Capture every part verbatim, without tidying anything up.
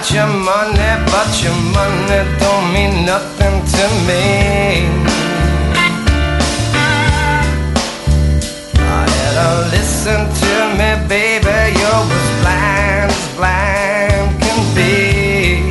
got your money, but your money don't mean nothing to me. I had to listen to me, baby, you're as blind as blind can be.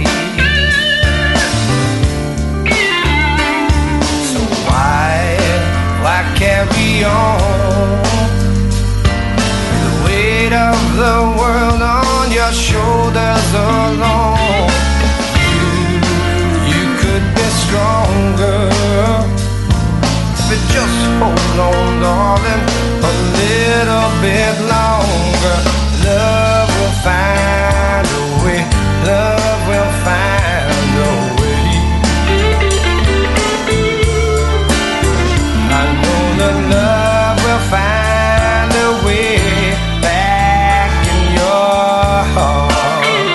So why, why carry on? The weight of the world on your shoulders alone. You, you could be stronger if you just hold on, darling, a little bit longer. Love will find a way. Love will find a way. I know that love will find a way back in your heart.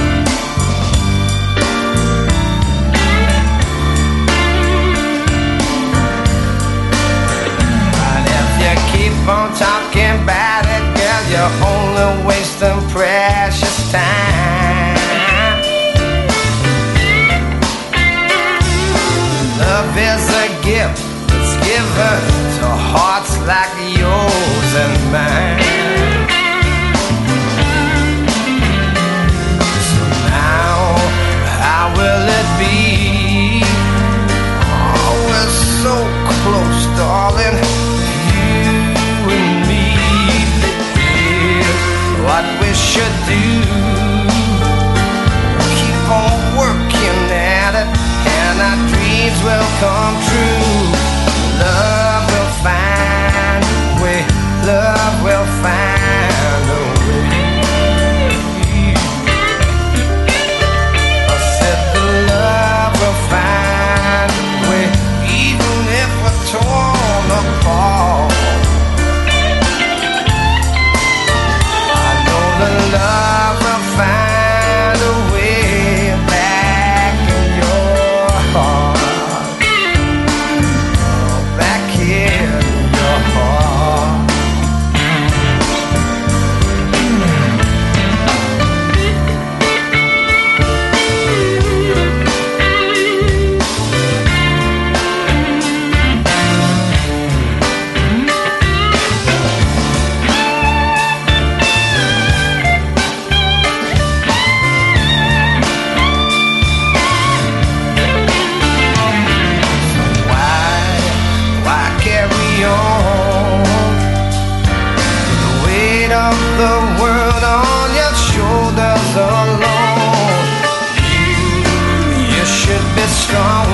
And if you keep on talking about it, girl, you're only wasting precious time. Love is a gift, it's given to hearts like yours and mine. So now, how will it be? Oh, we're so close, darling, you and me. Here's what we should do. Keep on working at it, and our dreams will come true. Love will find a way. Love will find a way. I said the love will find a way, even if we're torn apart. I know the love will find a way back in your heart. Oh, back here in your heart. Why, why carry on? The weight of the world on your shoulders alone. You, you should be strong